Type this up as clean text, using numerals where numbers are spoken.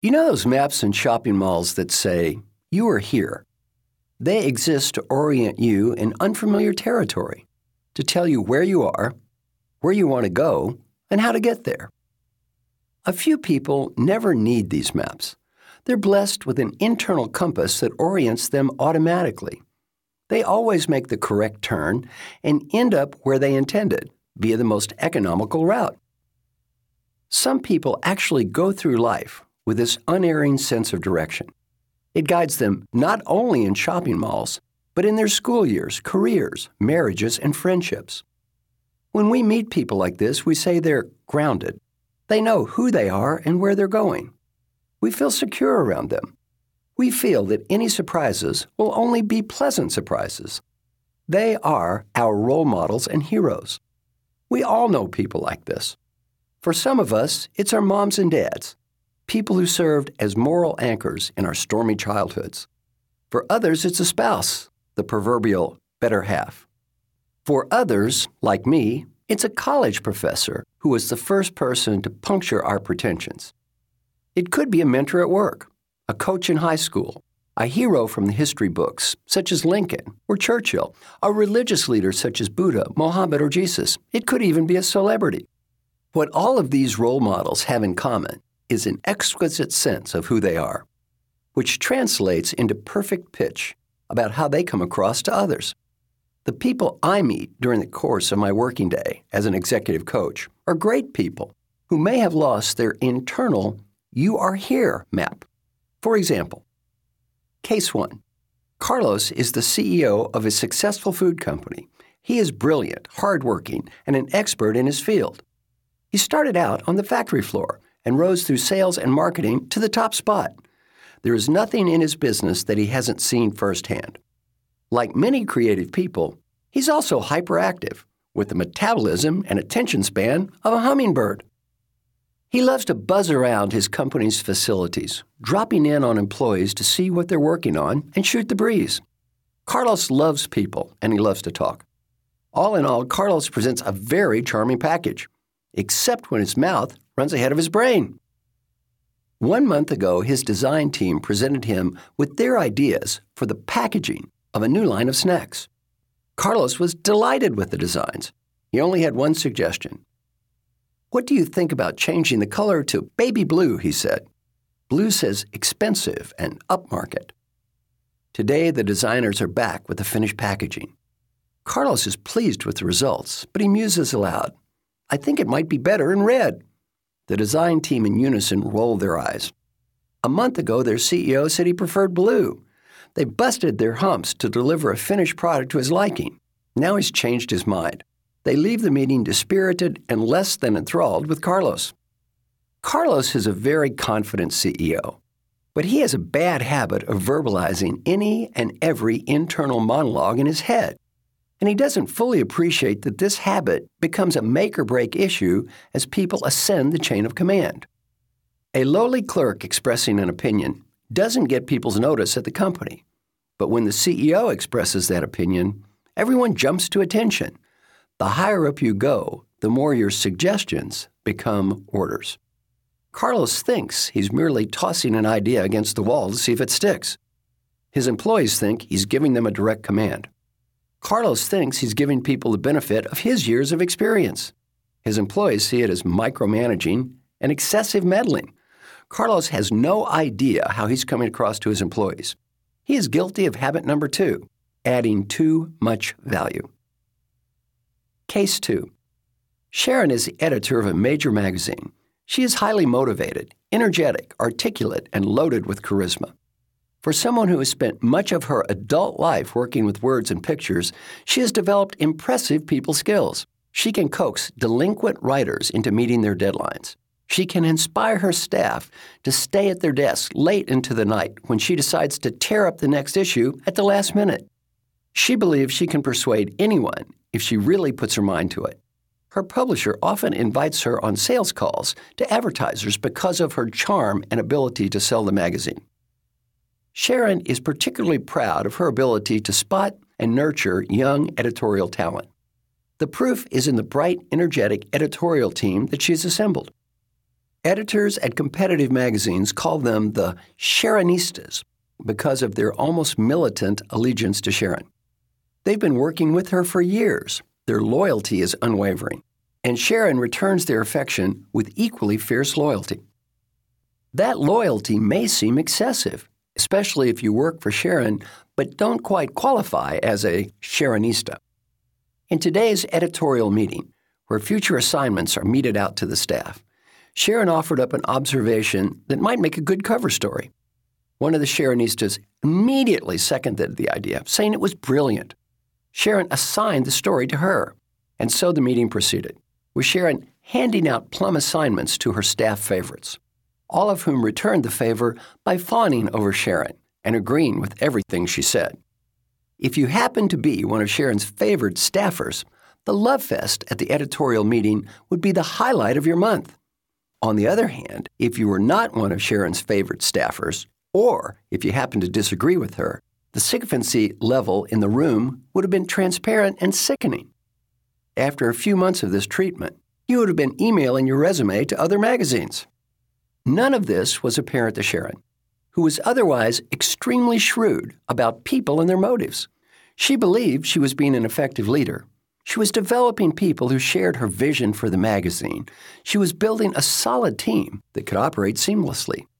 You know those maps in shopping malls that say, "You are here"? They exist to orient you in unfamiliar territory, to tell you where you are, where you want to go, and how to get there. A few people never need these maps. They're blessed with an internal compass that orients them automatically. They always make the correct turn and end up where they intended, via the most economical route. Some people actually go through life with this unerring sense of direction. It guides them not only in shopping malls, but in their school years, careers, marriages, and friendships. When we meet people like this, we say they're grounded. They know who they are and where they're going. We feel secure around them. We feel that any surprises will only be pleasant surprises. They are our role models and heroes. We all know people like this. For some of us, it's our moms and dads, people who served as moral anchors in our stormy childhoods. For others, it's a spouse, the proverbial better half. For others, like me, it's a college professor who was the first person to puncture our pretensions. It could be a mentor at work, a coach in high school, a hero from the history books, such as Lincoln or Churchill, a religious leader such as Buddha, Mohammed, or Jesus. It could even be a celebrity. What all of these role models have in common is an exquisite sense of who they are, which translates into perfect pitch about how they come across to others. The people I meet during the course of my working day as an executive coach are great people who may have lost their internal "you are here" map. For example, case one, Carlos is the CEO of a successful food company. He is brilliant, hardworking, and an expert in his field. He started out on the factory floor and rose through sales and marketing to the top spot. There is nothing in his business that he hasn't seen firsthand. Like many creative people, he's also hyperactive, with the metabolism and attention span of a hummingbird. He loves to buzz around his company's facilities, dropping in on employees to see what they're working on and shoot the breeze. Carlos loves people, and he loves to talk. All in all, Carlos presents a very charming package, except when his mouth runs ahead of his brain. 1 month ago, his design team presented him with their ideas for the packaging of a new line of snacks. Carlos was delighted with the designs. He only had one suggestion. "What do you think about changing the color to baby blue?" he said. Blue says expensive and upmarket. Today, the designers are back with the finished packaging. Carlos is pleased with the results, but he muses aloud, "I think it might be better in red." The design team in unison rolled their eyes. A month ago, their CEO said he preferred blue. They busted their humps to deliver a finished product to his liking. Now he's changed his mind. They leave the meeting dispirited and less than enthralled with Carlos. Carlos is a very confident CEO, but he has a bad habit of verbalizing any and every internal monologue in his head. And he doesn't fully appreciate that this habit becomes a make-or-break issue as people ascend the chain of command. A lowly clerk expressing an opinion doesn't get people's notice at the company. But when the CEO expresses that opinion, everyone jumps to attention. The higher up you go, the more your suggestions become orders. Carlos thinks he's merely tossing an idea against the wall to see if it sticks. His employees think he's giving them a direct command. Carlos thinks he's giving people the benefit of his years of experience. His employees see it as micromanaging and excessive meddling. Carlos has no idea how he's coming across to his employees. He is guilty of habit number 2, adding too much value. Case 2. Sharon is the editor of a major magazine. She is highly motivated, energetic, articulate, and loaded with charisma. For someone who has spent much of her adult life working with words and pictures, she has developed impressive people skills. She can coax delinquent writers into meeting their deadlines. She can inspire her staff to stay at their desks late into the night when she decides to tear up the next issue at the last minute. She believes she can persuade anyone if she really puts her mind to it. Her publisher often invites her on sales calls to advertisers because of her charm and ability to sell the magazine. Sharon is particularly proud of her ability to spot and nurture young editorial talent. The proof is in the bright, energetic editorial team that she's assembled. Editors at competitive magazines call them the Sharonistas because of their almost militant allegiance to Sharon. They've been working with her for years. Their loyalty is unwavering, and Sharon returns their affection with equally fierce loyalty. That loyalty may seem excessive, especially if you work for Sharon but don't quite qualify as a Sharonista. In today's editorial meeting, where future assignments are meted out to the staff, Sharon offered up an observation that might make a good cover story. One of the Sharonistas immediately seconded the idea, saying it was brilliant. Sharon assigned the story to her, and so the meeting proceeded, with Sharon handing out plum assignments to her staff favorites, all of whom returned the favor by fawning over Sharon and agreeing with everything she said. If you happen to be one of Sharon's favored staffers, the love fest at the editorial meeting would be the highlight of your month. On the other hand, if you were not one of Sharon's favorite staffers, or if you happen to disagree with her, the sycophancy level in the room would have been transparent and sickening. After a few months of this treatment, you would have been emailing your resume to other magazines. None of this was apparent to Sharon, who was otherwise extremely shrewd about people and their motives. She believed she was being an effective leader. She was developing people who shared her vision for the magazine. She was building a solid team that could operate seamlessly.